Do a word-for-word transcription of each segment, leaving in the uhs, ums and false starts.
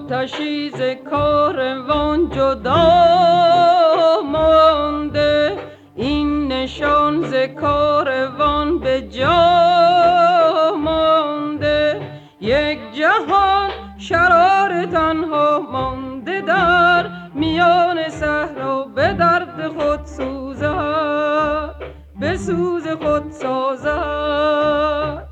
آتشی ز کاروان جدا مانده، این نشان ز کاروان به جا مانده. یک جهان شرار تنها مانده در میان صحرا، به درد خود سوزد به سوز خود سازد.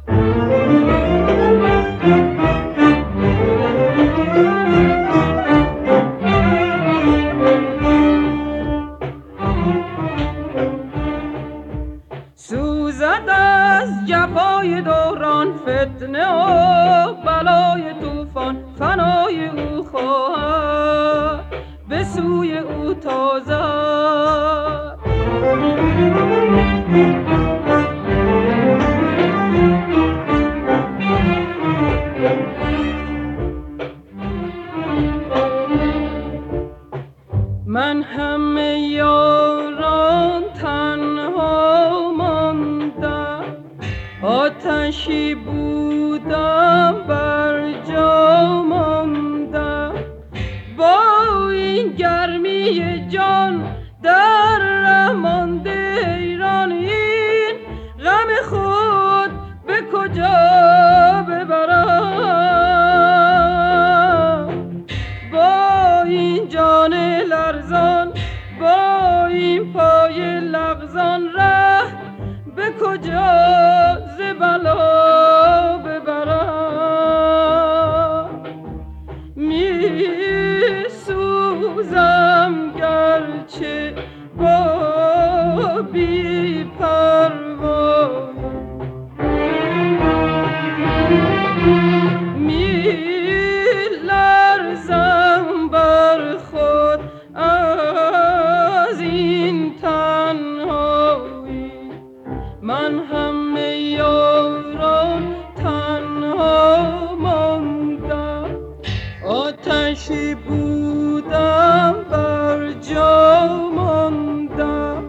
سوزد از جفای دوران، فتنه و بلای طوفان، فنای او خواهد به سوی او تازد. من همه یاران تنها ماندم، آتشی بودم بر جا ماندم. با این گرمی جان در ره مانده حیران، این غم خود به کجا ببرم؟ با این جان لرزان، با این پای لغزان، ره به کجا ز بلا ببرم؟ می سوزم گرچه با بی پروایی، می لرزم بر خود از این تنهایی. من همه یاران تنها ماندم، آتشی بودم بر جا ماندم.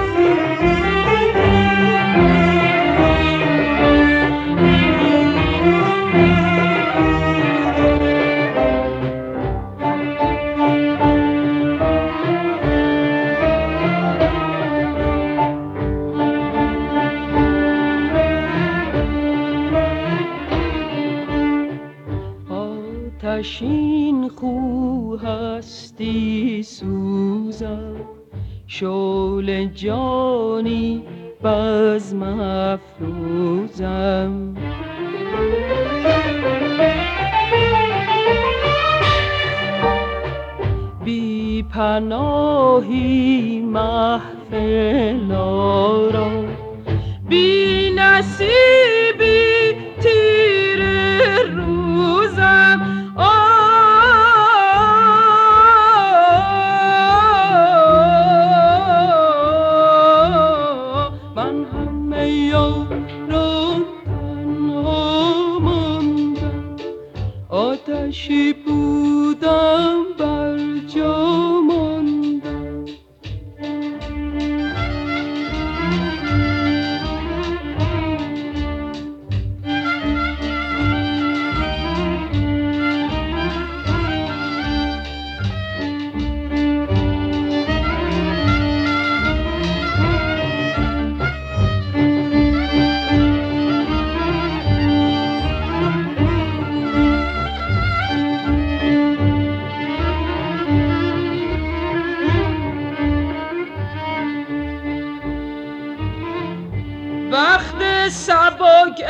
آتشین خو هستی سوزم، شعله جانی بزم افروزم. بی پناهی محفل آرا، بی نصیبی تیر روزم. من همه یاران تنها ماندم، آتشی بودم بر جا ماندم. بخت سبک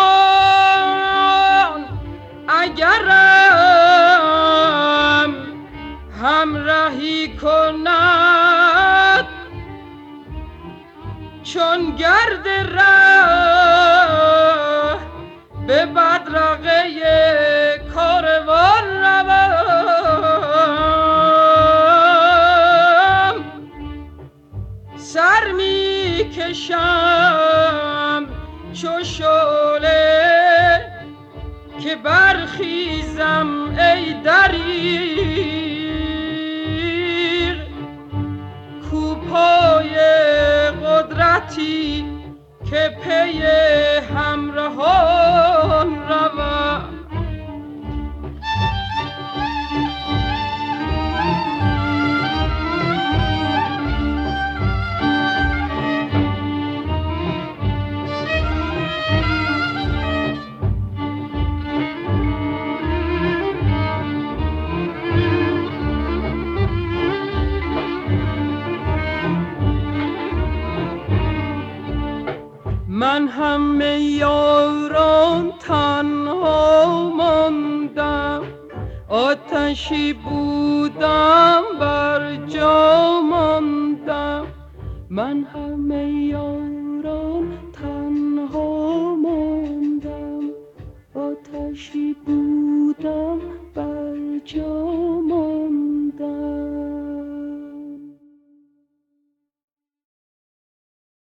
عنان اگرم همراهی کند، چون گرد ره به بدرقه کاروان روم. سر می کشم چو شعله که برخیزم ای دریغ، کوپای قدرتی که پی همراهان روم. همه یاران تنها ماندم، آتشی بودم بر جا ماندم. من همه یاران تنها ماندم، آتشی بودم بر جا